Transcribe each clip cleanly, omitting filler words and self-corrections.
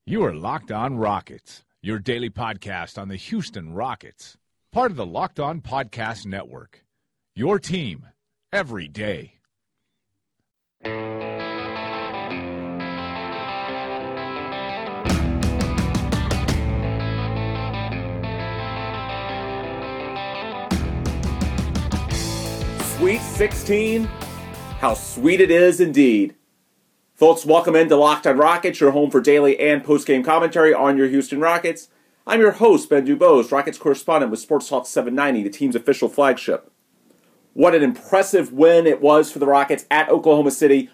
You are Locked On Rockets, your daily podcast on the Houston Rockets, part of the Locked On Podcast Network. Your team every day. Sweet 16, how sweet it is indeed. Folks, welcome into Locked On Rockets, your home for daily and post-game commentary on your Houston Rockets. I'm your host, Ben Dubose, Rockets correspondent with Sports Talk 790, the team's official flagship. What an impressive win it was for the Rockets at Oklahoma City,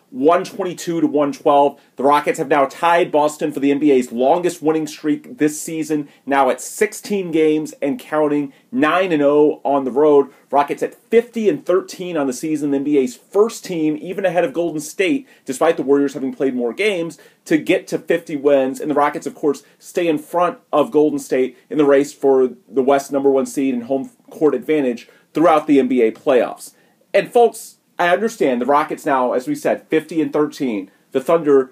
122-112. The Rockets have now tied Boston for the NBA's longest winning streak this season, now at 16 games and counting, 9-0 on the road. Rockets at 50-13 on the season, the NBA's first team, even ahead of Golden State, despite the Warriors having played more games, to get to 50 wins. And the Rockets, of course, stay in front of Golden State in the race for the West #1 seed and home court advantage throughout the NBA playoffs. And folks, I understand the Rockets now, as we said, 50-13. The Thunder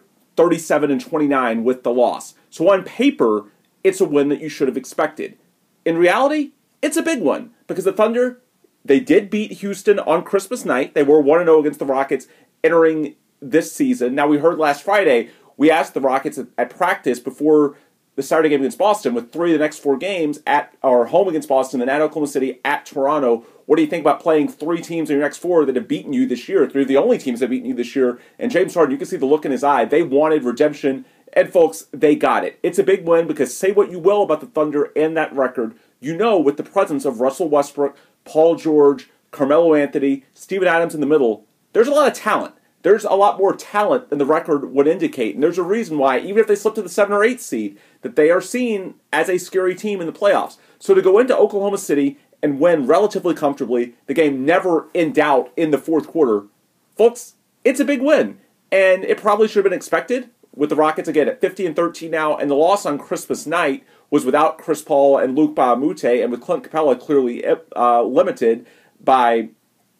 37-29 with the loss. So on paper, it's a win that you should have expected. In reality, it's a big one because the Thunder, they did beat Houston on Christmas night. They were 1-0 against the Rockets entering this season. Now, we heard last Friday, we asked the Rockets at practice before the Saturday game against Boston, with 3 of the next 4 games at our home against Boston, then at Oklahoma City, at Toronto. What do you think about playing 3 teams in your next 4 that have beaten you this year? 3 of the only teams that have beaten you this year. And James Harden, you can see the look in his eye. They wanted redemption, and folks, they got it. It's a big win because say what you will about the Thunder and that record, you know with the presence of Russell Westbrook, Paul George, Carmelo Anthony, Steven Adams in the middle, there's a lot of talent. There's a lot more talent than the record would indicate. And there's a reason why, even if they slip to the 7 or 8 seed, that they are seen as a scary team in the playoffs. So to go into Oklahoma City and win relatively comfortably, the game never in doubt in the fourth quarter, folks, it's a big win. And it probably should have been expected with the Rockets, again, at 50-13 now. And the loss on Christmas night was without Chris Paul and Luke Baamute, and with Clint Capella clearly limited by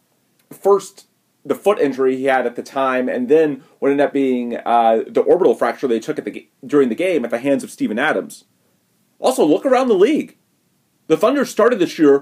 first the foot injury he had at the time, and then what ended up being the orbital fracture they took during the game at the hands of Steven Adams. Also, look around the league. The Thunder started this year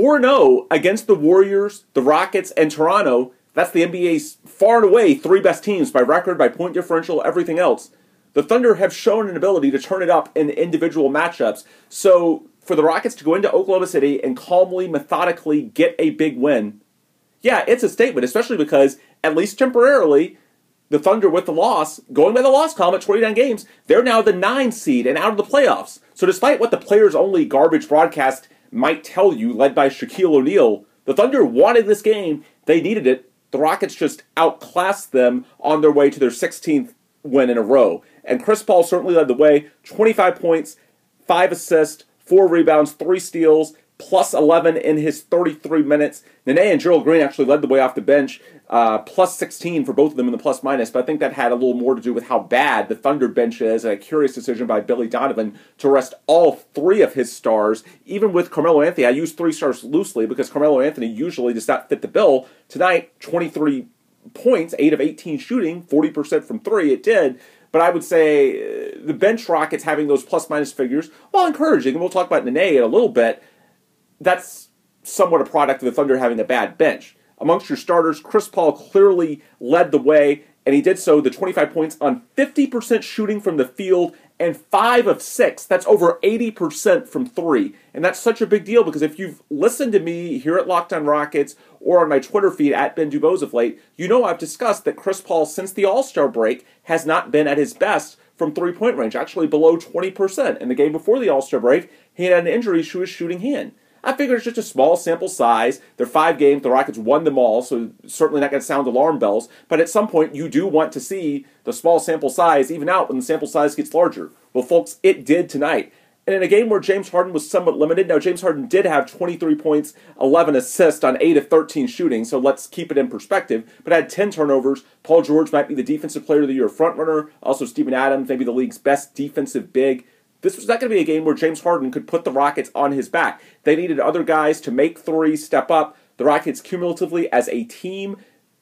4-0 against the Warriors, the Rockets, and Toronto. That's the NBA's far and away 3 best teams by record, by point differential, everything else. The Thunder have shown an ability to turn it up in individual matchups. So for the Rockets to go into Oklahoma City and calmly, methodically get a big win, yeah, it's a statement, especially because, at least temporarily, the Thunder with the loss, going by the loss column at 29 games, they're now the 9 seed and out of the playoffs. So despite what the players-only garbage broadcast might tell you, led by Shaquille O'Neal, the Thunder wanted this game. They needed it. The Rockets just outclassed them on their way to their 16th win in a row. And Chris Paul certainly led the way. 25 points, 5 assists, 4 rebounds, 3 steals, plus 11 in his 33 minutes. Nene and Gerald Green actually led the way off the bench, plus 16 for both of them in the plus-minus, but I think that had a little more to do with how bad the Thunder bench is, and a curious decision by Billy Donovan to rest all 3 of his stars, even with Carmelo Anthony. I use 3 stars loosely because Carmelo Anthony usually does not fit the bill. Tonight, 23 points, 8 of 18 shooting, 40% from 3, it did. But I would say the bench Rockets having those plus-minus figures, while encouraging, and we'll talk about Nene in a little bit, that's somewhat a product of the Thunder having a bad bench. Amongst your starters, Chris Paul clearly led the way, and he did so, the 25 points on 50% shooting from the field and 5 of 6. That's over 80% from 3. And that's such a big deal because if you've listened to me here at Locked On Rockets or on my Twitter feed at Ben Dubose of late, you know I've discussed that Chris Paul, since the All-Star break, has not been at his best from three-point range, actually below 20%. In the game before the All-Star break, he had an injury to his shooting hand. I figure it's just a small sample size. They're 5 games. The Rockets won them all, so certainly not going to sound alarm bells. But at some point, you do want to see the small sample size even out when the sample size gets larger. Well, folks, it did tonight. And in a game where James Harden was somewhat limited, now James Harden did have 23 points, 11 assists on 8 of 13 shooting, so let's keep it in perspective, but had 10 turnovers. Paul George might be the Defensive Player of the Year frontrunner. Also, Steven Adams, maybe the league's best defensive big. This was not going to be a game where James Harden could put the Rockets on his back. They needed other guys to make threes, step up. The Rockets cumulatively as a team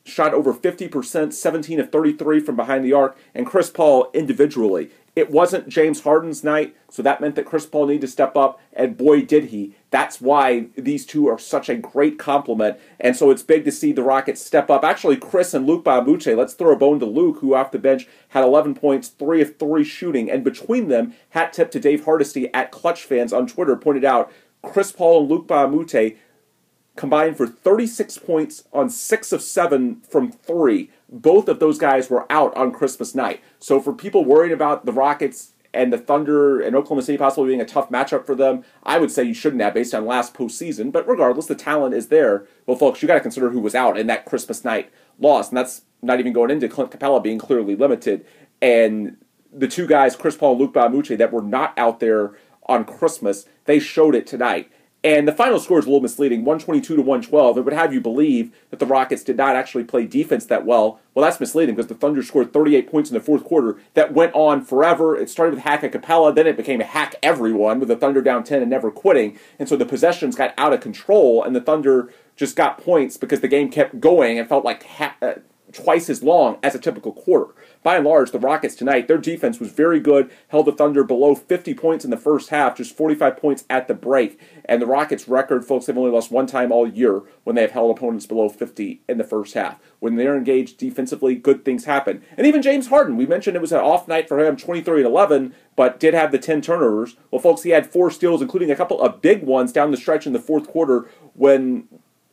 shot over 50%, 17 of 33 from behind the arc, and Chris Paul individually. It wasn't James Harden's night, so that meant that Chris Paul needed to step up, and boy did he. That's why these two are such a great complement, and so it's big to see the Rockets step up. Actually, Chris and Luke Mbah a Moute, let's throw a bone to Luke, who off the bench had 11 points, 3 of 3 shooting, and between them, hat tip to Dave Hardesty at Clutch Fans on Twitter, pointed out Chris Paul and Luke Mbah a Moute combined for 36 points on 6 of 7 from 3. Both of those guys were out on Christmas night. So for people worried about the Rockets and the Thunder and Oklahoma City possibly being a tough matchup for them, I would say you shouldn't have based on last postseason. But regardless, the talent is there. Well, folks, you got to consider who was out in that Christmas night loss. And that's not even going into Clint Capella being clearly limited. And the two guys, Chris Paul and Luke Mbah a Moute, that were not out there on Christmas, they showed it tonight. And the final score is a little misleading, 122-112. It would have you believe that the Rockets did not actually play defense that well. Well, that's misleading because the Thunder scored 38 points in the fourth quarter. That went on forever. It started with hack a Capella, then it became hack everyone with the Thunder down 10 and never quitting. And so the possessions got out of control, and the Thunder just got points because the game kept going and felt like twice as long as a typical quarter. By and large, the Rockets tonight, their defense was very good, held the Thunder below 50 points in the first half, just 45 points at the break. And the Rockets' record, folks, they've only lost one time all year when they have held opponents below 50 in the first half. When they're engaged defensively, good things happen. And even James Harden, we mentioned it was an off night for him, 23-11, but did have the 10 turnovers. Well, folks, he had 4 steals, including a couple of big ones down the stretch in the fourth quarter when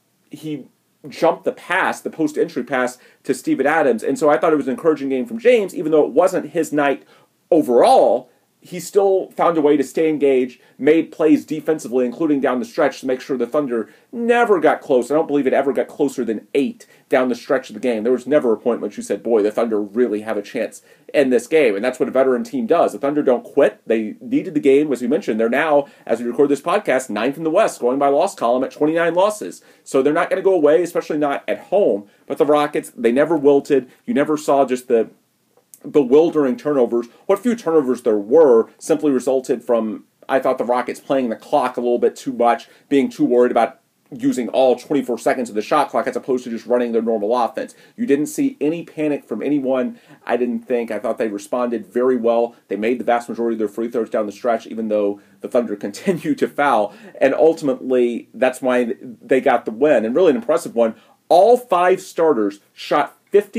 he jumped the pass, the post-entry pass to Steven Adams. And so I thought it was an encouraging game from James, even though it wasn't his night overall. He still found a way to stay engaged, made plays defensively, including down the stretch, to make sure the Thunder never got close. I don't believe it ever got closer than 8 down the stretch of the game. There was never a point when you said, boy, the Thunder really have a chance in this game. And that's what a veteran team does. The Thunder don't quit. They needed the game, as we mentioned. They're now, as we record this podcast, 9th in the West, going by loss column at 29 losses. So they're not going to go away, especially not at home. But the Rockets, they never wilted. You never saw just the bewildering turnovers. What few turnovers there were simply resulted from, I thought, the Rockets playing the clock a little bit too much, being too worried about using all 24 seconds of the shot clock as opposed to just running their normal offense. You didn't see any panic from anyone, I didn't think. I thought they responded very well. They made the vast majority of their free throws down the stretch, even though the Thunder continued to foul. And ultimately, that's why they got the win. And really an impressive one. All 5 starters shot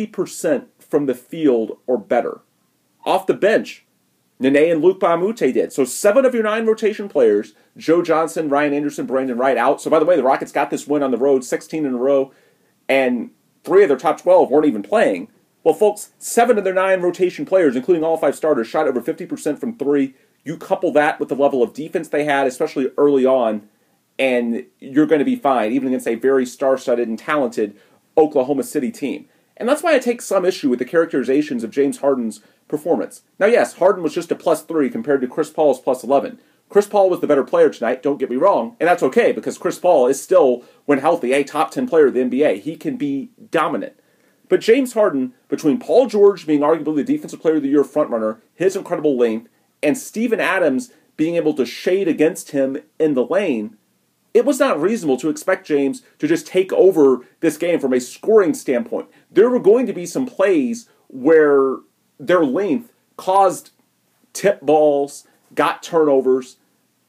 50% from the field or better. Off the bench, Nene and Luke Mbah a Moute did. So 7 of your 9 rotation players, Joe Johnson, Ryan Anderson, Brandon Wright out. So by the way, the Rockets got this win on the road, 16 in a row, and 3 of their top 12 weren't even playing. Well, folks, 7 of their 9 rotation players, including all 5 starters, shot over 50% from 3. You couple that with the level of defense they had, especially early on, and you're going to be fine, even against a very star-studded and talented Oklahoma City team. And that's why I take some issue with the characterizations of James Harden's performance. Now, yes, Harden was just a +3 compared to Chris Paul's +11. Chris Paul was the better player tonight, don't get me wrong, and that's okay because Chris Paul is still, when healthy, a top 10 player of the NBA. He can be dominant. But James Harden, between Paul George being arguably the Defensive Player of the Year frontrunner, his incredible length, and Steven Adams being able to shade against him in the lane, it was not reasonable to expect James to just take over this game from a scoring standpoint. There were going to be some plays where their length caused tip balls, got turnovers.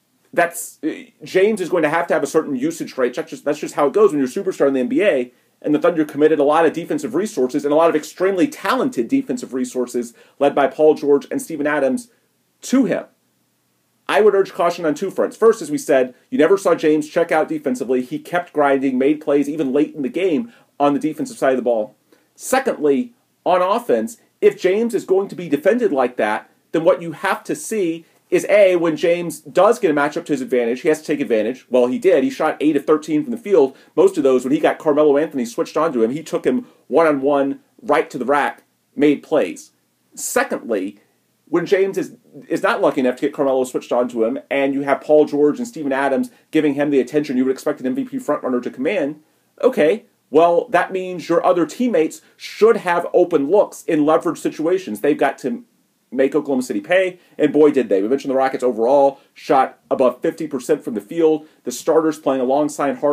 James is going to have a certain usage rate. That's just how it goes when you're a superstar in the NBA. And the Thunder committed a lot of defensive resources and a lot of extremely talented defensive resources led by Paul George and Steven Adams to him. I would urge caution on 2 fronts. First, as we said, you never saw James check out defensively. He kept grinding, made plays even late in the game on the defensive side of the ball. Secondly, on offense, if James is going to be defended like that, then what you have to see is, A, when James does get a matchup to his advantage, he has to take advantage. Well, he did. He shot 8 of 13 from the field. Most of those, when he got Carmelo Anthony switched onto him, he took him one-on-one right to the rack, made plays. Secondly, when James is not lucky enough to get Carmelo switched onto him, and you have Paul George and Steven Adams giving him the attention you would expect an MVP frontrunner to command, okay, well, that means your other teammates should have open looks in leverage situations. They've got to make Oklahoma City pay, and boy, did they. We mentioned the Rockets overall shot above 50% from the field. The starters playing alongside Harden,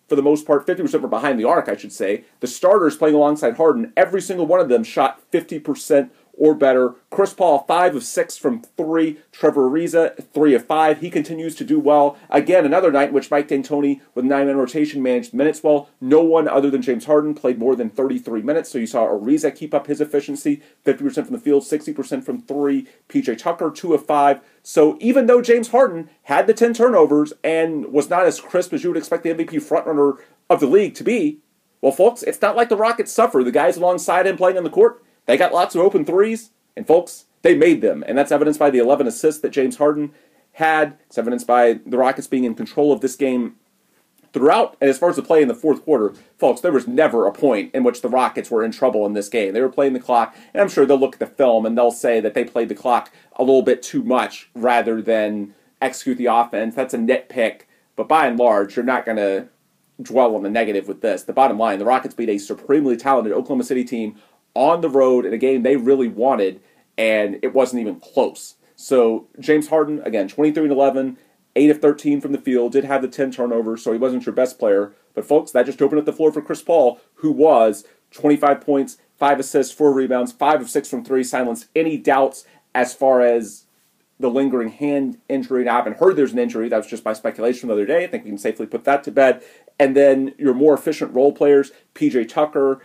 for the most part, 50% were behind the arc, I should say. The starters playing alongside Harden, every single one of them shot 50% or better. Chris Paul, 5 of 6 from 3. Trevor Ariza, 3 of 5. He continues to do well. Again, another night in which Mike D'Antoni, with 9-man rotation, managed minutes well. No one other than James Harden played more than 33 minutes, so you saw Ariza keep up his efficiency, 50% from the field, 60% from 3. PJ Tucker, 2 of 5. So even though James Harden had the 10 turnovers and was not as crisp as you would expect the MVP frontrunner of the league to be, well, folks, it's not like the Rockets suffer. The guys alongside him playing on the court, they got lots of open threes, and folks, they made them. And that's evidenced by the 11 assists that James Harden had. It's evidenced by the Rockets being in control of this game throughout. And as far as the play in the fourth quarter, folks, there was never a point in which the Rockets were in trouble in this game. They were playing the clock, and I'm sure they'll look at the film and they'll say that they played the clock a little bit too much rather than execute the offense. That's a nitpick, but by and large, you're not going to dwell on the negative with this. The bottom line, the Rockets beat a supremely talented Oklahoma City team on the road in a game they really wanted, and it wasn't even close. So James Harden, again, 23-11, 8 of 13 from the field, did have the 10 turnovers, so he wasn't your best player. But folks, that just opened up the floor for Chris Paul, who was 25 points, 5 assists, 4 rebounds, 5 of 6 from 3, silenced any doubts as far as the lingering hand injury. Now, I haven't heard there's an injury. That was just by speculation the other day. I think we can safely put that to bed. And then your more efficient role players, PJ Tucker,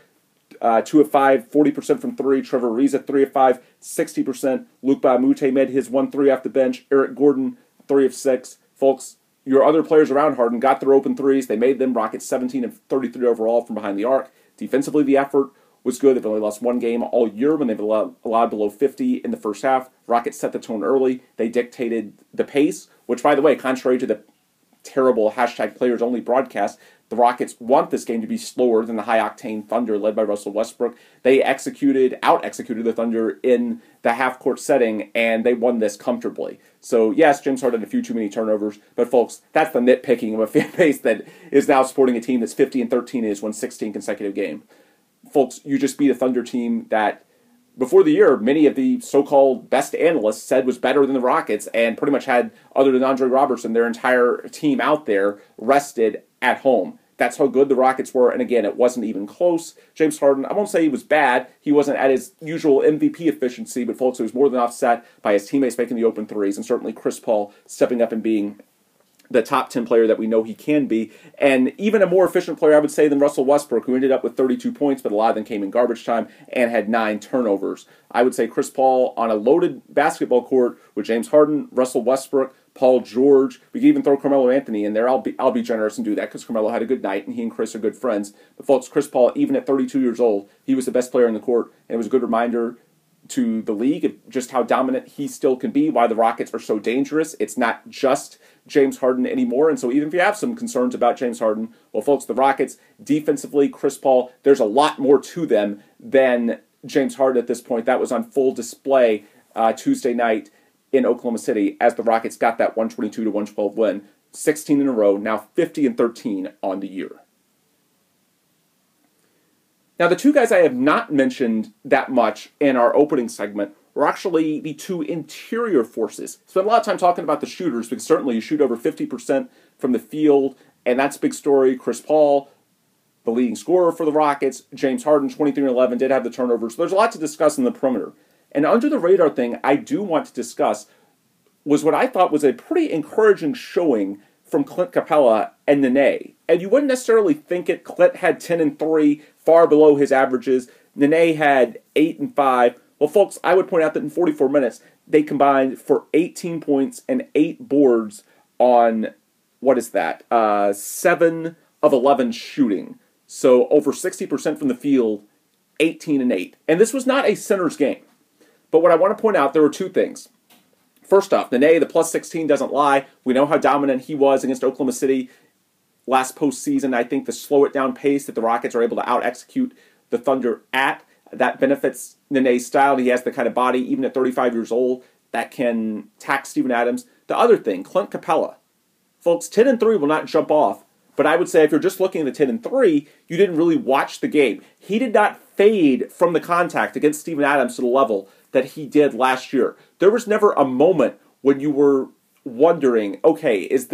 2 of 5, 40% from 3. Trevor Ariza, 3 of 5, 60%. Luke Baumute made his 1-3 off the bench. Eric Gordon, 3 of 6. Folks, your other players around Harden got their open threes. They made them. Rockets 17 of 33 overall from behind the arc. Defensively, the effort was good. They've only lost one game all year when they've allowed below 50 in the first half. Rockets set the tone early. They dictated the pace, which, by the way, contrary to the terrible #players-only broadcast, the Rockets want this game to be slower than the high-octane Thunder led by Russell Westbrook. They out-executed the Thunder in the half-court setting, and they won this comfortably. So, yes, James Harden had a few too many turnovers, but, folks, that's the nitpicking of a fan base that is now supporting a team that's 50-13 and has won 16 consecutive games. Folks, you just beat a Thunder team that, before the year, many of the so-called best analysts said was better than the Rockets and pretty much had, other than Andre Robertson, their entire team out there rested at home. That's how good the Rockets were, and again, it wasn't even close. James Harden, I won't say he was bad. He wasn't at his usual MVP efficiency, but folks, it was more than offset by his teammates making the open threes, and certainly Chris Paul stepping up and being the top 10 player that we know he can be, and even a more efficient player, I would say, than Russell Westbrook, who ended up with 32 points, but a lot of them came in garbage time and had 9 turnovers. I would say Chris Paul on a loaded basketball court with James Harden, Russell Westbrook, Paul George. We could even throw Carmelo Anthony in there. I'll be generous and do that because Carmelo had a good night and he and Chris are good friends. But folks, Chris Paul, even at 32 years old, he was the best player in the court, and it was a good reminder to the league of just how dominant he still can be, why the Rockets are so dangerous. It's not just James Harden anymore, and so even if you have some concerns about James Harden, well, folks, the Rockets, defensively, Chris Paul, there's a lot more to them than James Harden at this point. That was on full display Tuesday night in Oklahoma City as the Rockets got that 122-112 win. 16 in a row, now 50-13 on the year. Now, the two guys I have not mentioned that much in our opening segment were actually the two interior forces. Spent a lot of time talking about the shooters because certainly you shoot over 50% from the field, and that's a big story. Chris Paul, the leading scorer for the Rockets. James Harden, 23-11, did have the turnovers. So there's a lot to discuss in the perimeter. And under the radar thing I do want to discuss was what I thought was a pretty encouraging showing from Clint Capella and Nene. And you wouldn't necessarily think it. Clint had 10-3, far below his averages. Nene had 8-5. Well, folks, I would point out that in 44 minutes, they combined for 18 points and 8 boards on, 7 of 11 shooting. So over 60% from the field, 18-8. And this was not a center's game. But what I want to point out, there were two things. First off, Nene, the plus 16 doesn't lie. We know how dominant he was against Oklahoma City last postseason. I think the slow it down pace that the Rockets are able to out-execute the Thunder at, that benefits Nene's style. He has the kind of body, even at 35 years old, that can tax Steven Adams. The other thing, Clint Capella. Folks, 10-3 will not jump off. But I would say if you're just looking at the 10-3, you didn't really watch the game. He did not fade from the contact against Steven Adams to the level that he did last year. There was never a moment when you were wondering, okay, is this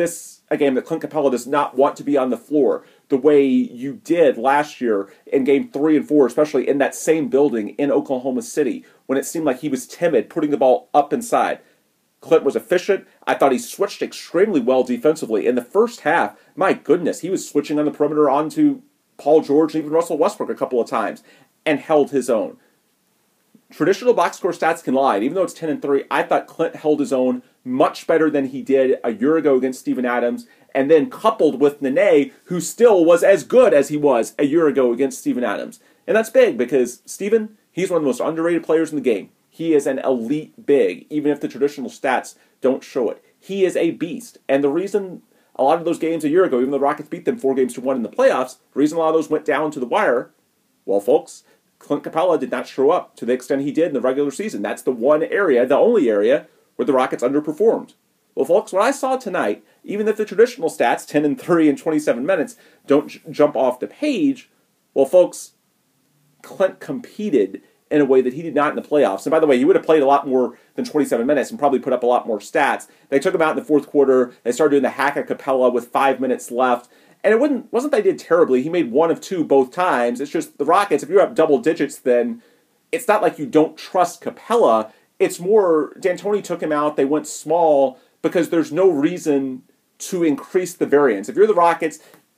a game that Clint Capella does not want to be on the floor the way you did last year in Game 3 and 4, especially in that same building in Oklahoma City, when it seemed like he was timid, putting the ball up inside. Clint was efficient. I thought he switched extremely well defensively. In the first half, my goodness, he was switching on the perimeter onto Paul George and even Russell Westbrook a couple of times and held his own. Traditional box score stats can lie. Even though it's 10-3, I thought Clint held his own much better than he did a year ago against Steven Adams, and then coupled with Nene, who still was as good as he was a year ago against Steven Adams. And that's big because Steven, he's one of the most underrated players in the game. He is an elite big, even if the traditional stats don't show it. He is a beast. And the reason a lot of those games a year ago, even though the Rockets beat them 4-1 in the playoffs, the reason a lot of those went down to the wire, well, folks, Clint Capella did not show up to the extent he did in the regular season. That's the one area, the only area, where the Rockets underperformed. Well, folks, what I saw tonight, even if the traditional stats, 10-3 in 27 minutes, don't jump off the page, well, folks, Clint competed in a way that he did not in the playoffs. And by the way, he would have played a lot more than 27 minutes and probably put up a lot more stats. They took him out in the fourth quarter. They started doing the hack at Capella with 5 minutes left. And it wasn't they did terribly. He made 1 of 2 both times. It's just the Rockets, if you're up double digits, then it's not like you don't trust Capella. It's more, D'Antoni took him out. They went small because there's no reason to increase the variance. If you're the Rockets,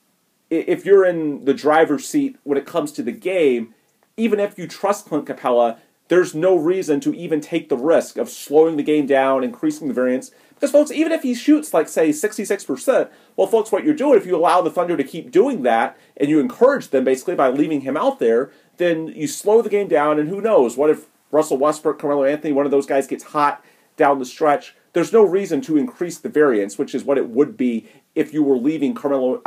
if you're in the driver's seat when it comes to the game, even if you trust Clint Capella, there's no reason to even take the risk of slowing the game down, increasing the variance. Because, folks, even if he shoots, like, say, 66%, well, folks, what you're doing, if you allow the Thunder to keep doing that, and you encourage them, basically, by leaving him out there, then you slow the game down, and who knows? What if Russell Westbrook, Carmelo Anthony, one of those guys gets hot down the stretch? There's no reason to increase the variance, which is what it would be if you were leaving Clint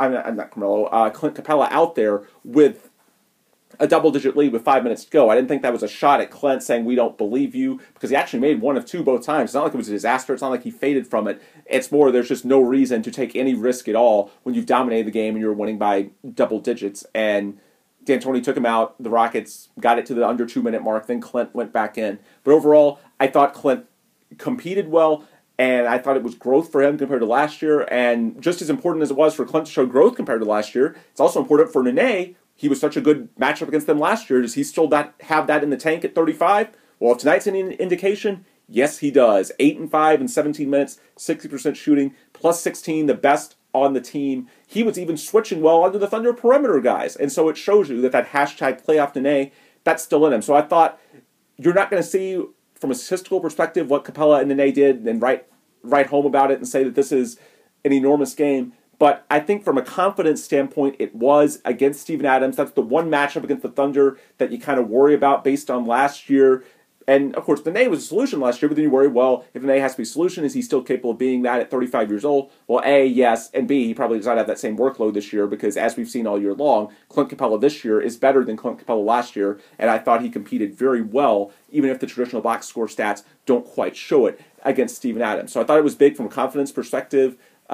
Capella out there with a double-digit lead with 5 minutes to go. I didn't think that was a shot at Clint saying, we don't believe you, because he actually made 1 of 2 both times. It's not like it was a disaster. It's not like he faded from it. It's more there's just no reason to take any risk at all when you've dominated the game and you're winning by double digits. And D'Antoni took him out. The Rockets got it to the under 2-minute mark. Then Clint went back in. But overall, I thought Clint competed well, and I thought it was growth for him compared to last year. And just as important as it was for Clint to show growth compared to last year, it's also important for Nene. He was such a good matchup against them last year. Does he still have that in the tank at 35? Well, if tonight's any indication, yes, he does. 8-5 in 17 minutes, 60% shooting, plus 16, the best on the team. He was even switching well under the Thunder perimeter guys. And so it shows you that hashtag playoff Nene, that's still in him. So I thought you're not going to see, from a statistical perspective, what Capella and Nene did and write home about it and say that this is an enormous game. But I think from a confidence standpoint, it was against Steven Adams. That's the one matchup against the Thunder that you kind of worry about based on last year. And, of course, Nene was a solution last year, but then you worry, well, if Nene has to be a solution, is he still capable of being that at 35 years old? Well, A, yes, and B, he probably does not have that same workload this year because, as we've seen all year long, Clint Capella this year is better than Clint Capella last year, and I thought he competed very well, even if the traditional box score stats don't quite show it, against Steven Adams. So I thought it was big from a confidence perspective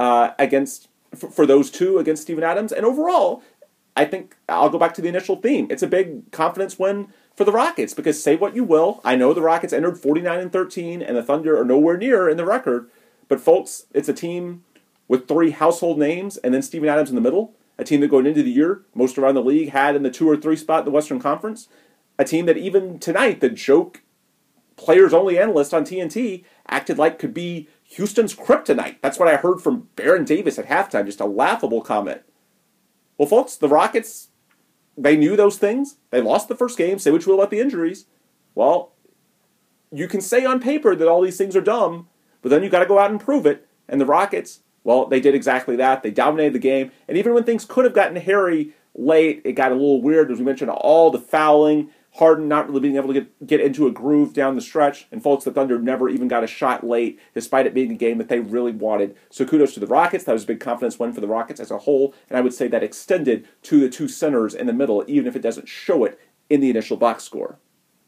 for those two against Steven Adams. And overall, I think I'll go back to the initial theme. It's a big confidence win for the Rockets because say what you will, I know the Rockets entered 49-13 and the Thunder are nowhere near in the record, but folks, it's a team with 3 household names and then Steven Adams in the middle, a team that going into the year, most around the league had in the 2 or 3 spot in the Western Conference, a team that even tonight, the joke players-only analyst on TNT acted like could be Houston's kryptonite. That's what I heard from Baron Davis at halftime, just a laughable comment. Well, folks, the Rockets, they knew those things. They lost the first game. Say what you will about the injuries. Well, you can say on paper that all these things are dumb, but then you got to go out and prove it. And the Rockets, well, they did exactly that. They dominated the game. And even when things could have gotten hairy late, it got a little weird. As we mentioned, all the fouling, Harden not really being able to get into a groove down the stretch. And folks, the Thunder never even got a shot late, despite it being a game that they really wanted. So kudos to the Rockets. That was a big confidence win for the Rockets as a whole. And I would say that extended to the 2 centers in the middle, even if it doesn't show it in the initial box score.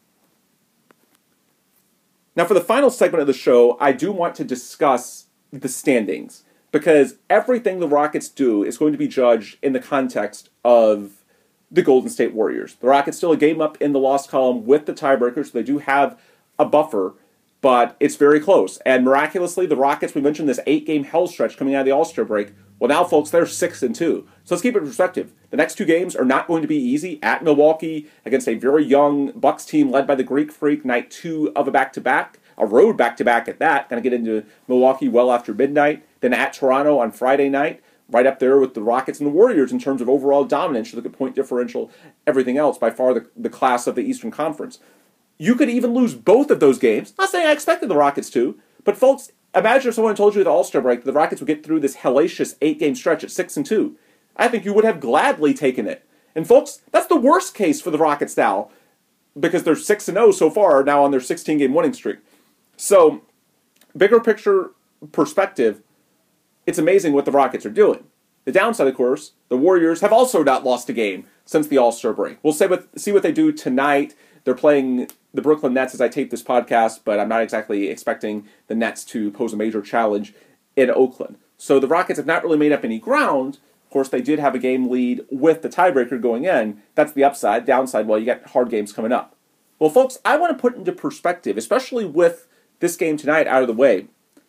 Now, for the final segment of the show, I do want to discuss the standings. Because everything the Rockets do is going to be judged in the context of the Golden State Warriors. The Rockets still a game up in the loss column with the tiebreaker, so they do have a buffer, but it's very close. And miraculously, the Rockets, we mentioned this 8-game hell stretch coming out of the All-Star break, Well, now, folks, they're 6-2. So let's keep it in perspective. The next two games are not going to be easy. At Milwaukee against a very young Bucks team led by the Greek Freak, night 2 of a back-to-back, a road back-to-back at that. Going to get into Milwaukee well after midnight. Then at Toronto on Friday night, right up there with the Rockets and the Warriors in terms of overall dominance. You look at point differential, everything else, by far the class of the Eastern Conference. You could even lose both of those games. Not saying I expected the Rockets to, but folks, imagine if someone told you at the All-Star break that the Rockets would get through this hellacious 8-game stretch at 6-2. I think you would have gladly taken it. And folks, that's the worst case for the Rockets now, because they're 6-0 so far now on their 16-game winning streak. So, bigger picture perspective, it's amazing what the Rockets are doing. The downside, of course, the Warriors have also not lost a game since the All-Star break. We'll see what they do tonight. They're playing the Brooklyn Nets as I tape this podcast, but I'm not exactly expecting the Nets to pose a major challenge in Oakland. So the Rockets have not really made up any ground. Of course, they did have a game lead with the tiebreaker going in. That's the upside. Downside, well, you got hard games coming up. Well, folks, I want to put into perspective, especially with this game tonight out of the way,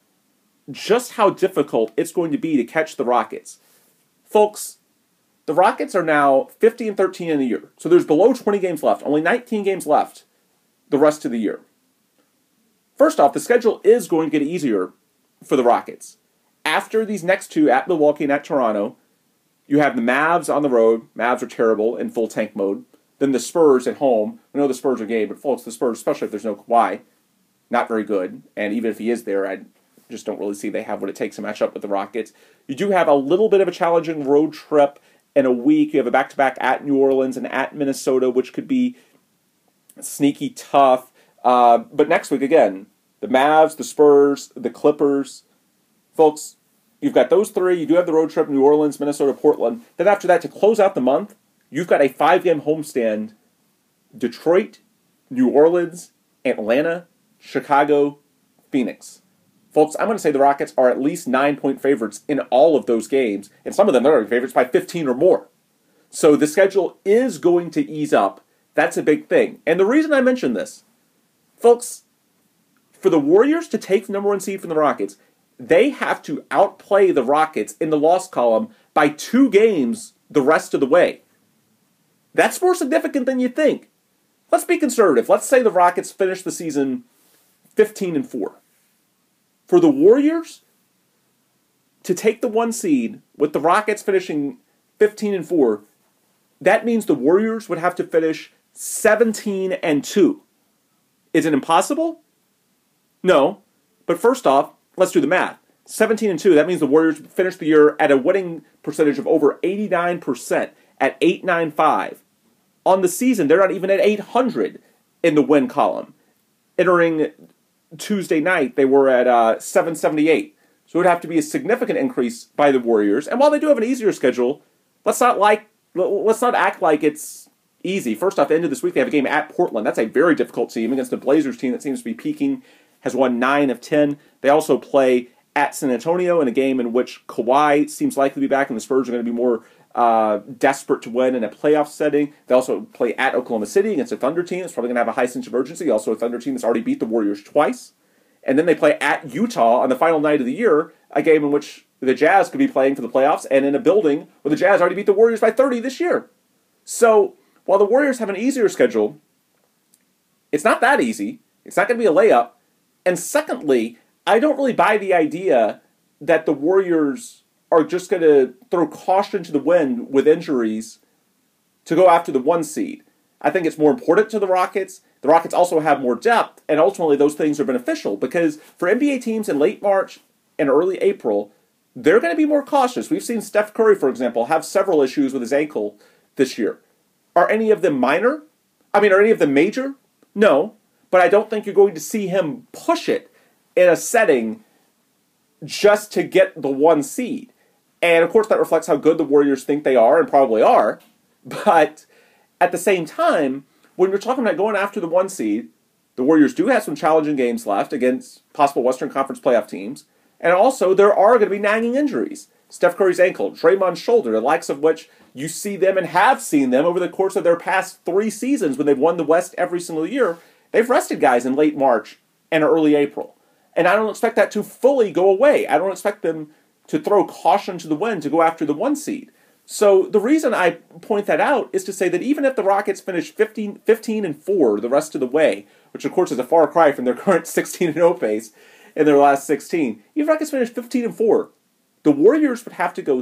just how difficult it's going to be to catch the Rockets. Folks, the Rockets are now 50-13 in the year. So there's below 20 games left, only 19 games left the rest of the year. First off, the schedule is going to get easier for the Rockets. After these next two, at Milwaukee and at Toronto, you have the Mavs on the road. Mavs are terrible in full tank mode. Then the Spurs at home. I know the Spurs are gay, but folks, the Spurs, especially if there's no Kawhi, not very good. And even if he is there, I just don't really see they have what it takes to match up with the Rockets. You do have a little bit of a challenging road trip in a week. You have a back-to-back at New Orleans and at Minnesota, which could be sneaky tough. But next week, again, the Mavs, the Spurs, the Clippers. Folks, you've got those three. You do have the road trip, New Orleans, Minnesota, Portland. Then after that, to close out the month, you've got a 5-game homestand. Detroit, New Orleans, Atlanta, Chicago, Phoenix. Folks, I'm going to say the Rockets are at least 9-point favorites in all of those games, and some of them are favorites by 15 or more. So the schedule is going to ease up. That's a big thing. And the reason I mention this, folks, for the Warriors to take the number 1 seed from the Rockets, they have to outplay the Rockets in the loss column by 2 games the rest of the way. That's more significant than you think. Let's be conservative. Let's say the Rockets finish the season 15-4. For the Warriors to take the 1 seed with the Rockets finishing 15-4, that means the Warriors would have to finish 17-2. Is it impossible? No. But first off, let's do the math. 17-2, that means the Warriors finish the year at a winning percentage of over 89% at 895. On the season, they're not even at 800 in the win column. Entering Tuesday night, they were at 778. So it would have to be a significant increase by the Warriors. And while they do have an easier schedule, let's not act like it's easy. First off, the end of this week, they have a game at Portland. That's a very difficult team against the Blazers team that seems to be peaking, has won 9 of 10. They also play at San Antonio in a game in which Kawhi seems likely to be back, and the Spurs are going to be more desperate to win in a playoff setting. They also play at Oklahoma City against a Thunder team that's probably going to have a high sense of urgency. Also a Thunder team that's already beat the Warriors twice. And then they play at Utah on the final night of the year, a game in which the Jazz could be playing for the playoffs, and in a building where the Jazz already beat the Warriors by 30 this year. So while the Warriors have an easier schedule, it's not that easy. It's not going to be a layup. And secondly, I don't really buy the idea that the Warriors are just going to throw caution to the wind with injuries to go after the 1 seed. I think it's more important to the Rockets. The Rockets also have more depth, and ultimately those things are beneficial because for NBA teams in late March and early April, they're going to be more cautious. We've seen Steph Curry, for example, have several issues with his ankle this year. Are any of them minor? Are any of them major? No, but I don't think you're going to see him push it in a setting just to get the 1 seed. And, of course, that reflects how good the Warriors think they are, and probably are. But at the same time, when you're talking about going after the 1 seed, the Warriors do have some challenging games left against possible Western Conference playoff teams. And also, there are going to be nagging injuries. Steph Curry's ankle, Draymond's shoulder, the likes of which you see them and have seen them over the course of their past 3 seasons when they've won the West every single year. They've rested guys in late March and early April. And I don't expect that to fully go away. I don't expect them to throw caution to the wind to go after the 1 seed. So the reason I point that out is to say that even if the Rockets finish 15-4 the rest of the way, which of course is a far cry from their current 16-0 pace in their last 16, even if the Rockets finish 15-4, the Warriors would have to go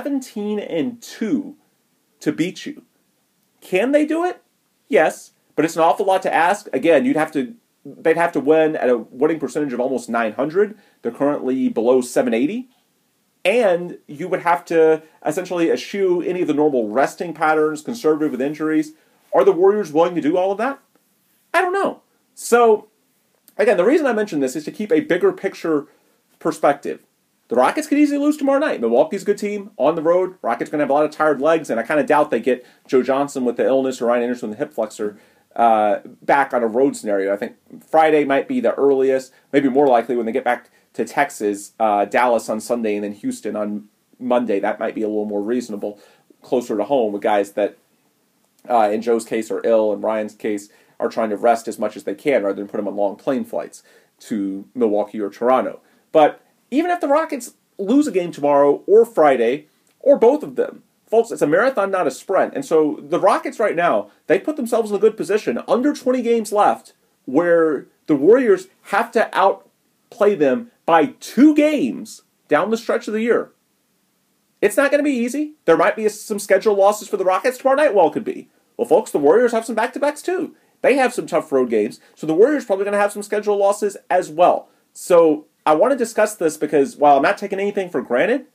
17-2 to beat you. Can they do it? Yes, but it's an awful lot to ask. Again, they'd have to win at a winning percentage of almost 900. They're currently below 780. And you would have to essentially eschew any of the normal resting patterns, conservative with injuries. Are the Warriors willing to do all of that? I don't know. So, again, the reason I mention this is to keep a bigger picture perspective. The Rockets could easily lose tomorrow night. Milwaukee's a good team on the road. Rockets going to have a lot of tired legs, and I kind of doubt they get Joe Johnson with the illness or Ryan Anderson with the hip flexor back on a road scenario. I think Friday might be the earliest, maybe more likely when they get back to Texas, Dallas on Sunday, and then Houston on Monday. That might be a little more reasonable, closer to home with guys that, in Joe's case, are ill, and Ryan's case, are trying to rest as much as they can rather than put them on long plane flights to Milwaukee or Toronto. But even if the Rockets lose a game tomorrow or Friday, or both of them, folks, it's a marathon, not a sprint. And so the Rockets right now, they put themselves in a good position, under 20 games left, where the Warriors have to outplay them by 2 games down the stretch of the year. It's not going to be easy. There might be some schedule losses for the Rockets tomorrow night. Well, it could be. Well, folks, the Warriors have some back-to-backs too. They have some tough road games, so the Warriors probably going to have some schedule losses as well. So I want to discuss this because while I'm not taking anything for granted,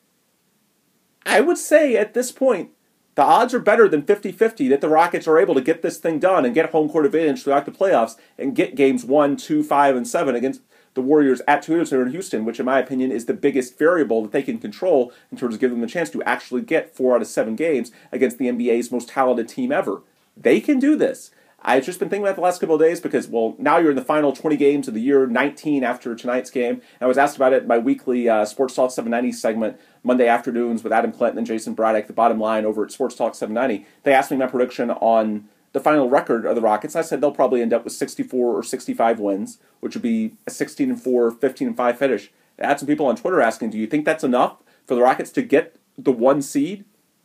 I would say at this point, the odds are better than 50-50 that the Rockets are able to get this thing done and get home court advantage throughout the playoffs and get games 1, 2, 5, and 7 against the Warriors at Toyota in Houston, which in my opinion is the biggest variable that they can control in terms of giving them a chance to actually get 4 out of 7 games against the NBA's most talented team ever. They can do this. I've just been thinking about it the last couple of days because, well, now you're in the final 20 games of the year, 19 after tonight's game. And I was asked about it in my weekly Sports Talk 790 segment, Monday afternoons with Adam Clinton and Jason Braddock, the bottom line over at Sports Talk 790. They asked me my prediction on the final record of the Rockets. I said they'll probably end up with 64 or 65 wins, which would be a 16-4, 15-5 finish. I had some people on Twitter asking, do you think that's enough for the Rockets to get the 1 seed?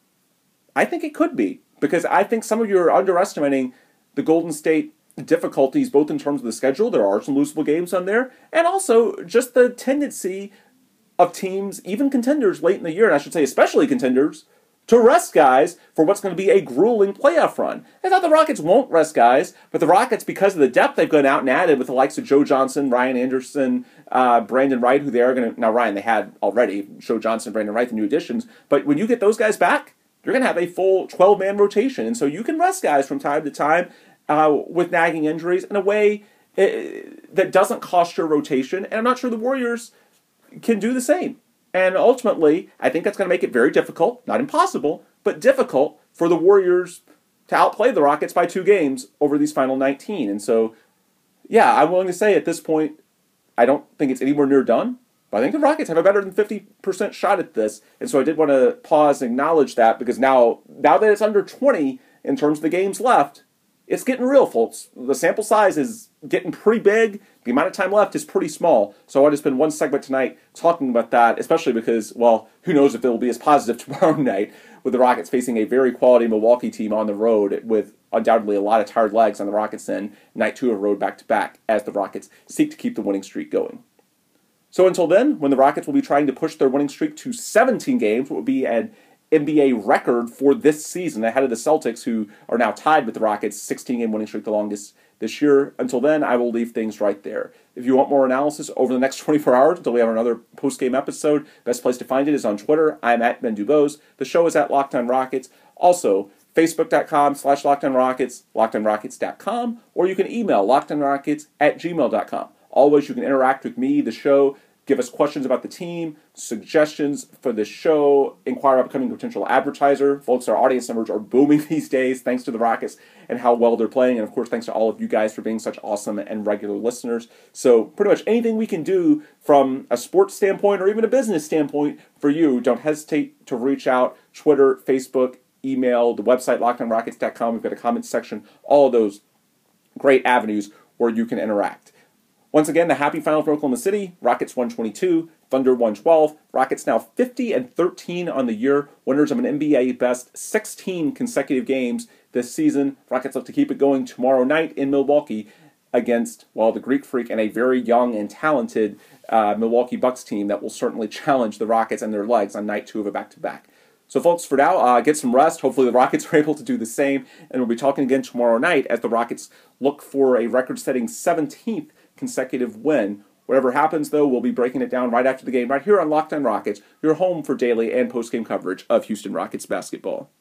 I think it could be, because I think some of you are underestimating the Golden State difficulties, both in terms of the schedule, there are some losable games on there, and also just the tendency of teams, even contenders late in the year, and I should say especially contenders, to rest guys for what's going to be a grueling playoff run. I thought the Rockets won't rest guys, but the Rockets, because of the depth they've gone out and added with the likes of Joe Johnson, Ryan Anderson, Brandon Wright, who they are going to... Now, Ryan, they had already, Joe Johnson, Brandon Wright, the new additions, but when you get those guys back, you're going to have a full 12-man rotation, and so you can rest guys from time to time with nagging injuries in a way that doesn't cost your rotation, and I'm not sure the Warriors can do the same. And ultimately, I think that's going to make it very difficult, not impossible, but difficult for the Warriors to outplay the Rockets by 2 games over these final 19. And so, yeah, I'm willing to say at this point, I don't think it's anywhere near done, but I think the Rockets have a better than 50% shot at this. And so I did want to pause and acknowledge that, because now that it's under 20 in terms of the games left, it's getting real, folks. The sample size is getting pretty big. The amount of time left is pretty small. So I want to spend one segment tonight talking about that, especially because, well, who knows if it will be as positive tomorrow night with the Rockets facing a very quality Milwaukee team on the road with undoubtedly a lot of tired legs on the Rockets' end, night 2 of road back-to-back as the Rockets seek to keep the winning streak going. So until then, when the Rockets will be trying to push their winning streak to 17 games, what would be an NBA record for this season ahead of the Celtics, who are now tied with the Rockets' 16-game winning streak, the longest this year. Until then, I will leave things right there. If you want more analysis over the next 24 hours until we have another post-game episode, best place to find it is on Twitter. I'm at Ben Dubose. The show is at Locked On Rockets. Also, Facebook.com/LockedOnRockets, LockedOnRockets.com, or you can email LockedOnRockets@gmail.com. Always, you can interact with me, the show, give us questions about the team, suggestions for the show, inquire about becoming a potential advertiser. Folks, our audience numbers are booming these days thanks to the Rockets and how well they're playing. And, of course, thanks to all of you guys for being such awesome and regular listeners. So pretty much anything we can do from a sports standpoint or even a business standpoint for you, don't hesitate to reach out. Twitter, Facebook, email, the website, LockedOnRockets.com. We've got a comment section. All of those great avenues where you can interact. Once again, the happy final for Oklahoma City, Rockets 122, Thunder 112. Rockets now 50-13 on the year. Winners of an NBA best 16 consecutive games this season. Rockets look to keep it going tomorrow night in Milwaukee against, well, the Greek Freak and a very young and talented Milwaukee Bucks team that will certainly challenge the Rockets and their legs on night 2 of a back-to-back. So, folks, for now, get some rest. Hopefully the Rockets are able to do the same, and we'll be talking again tomorrow night as the Rockets look for a record-setting 17th consecutive win. Whatever happens, though, we'll be breaking it down right after the game right here on Locked On Rockets, your home for daily and post-game coverage of Houston Rockets basketball.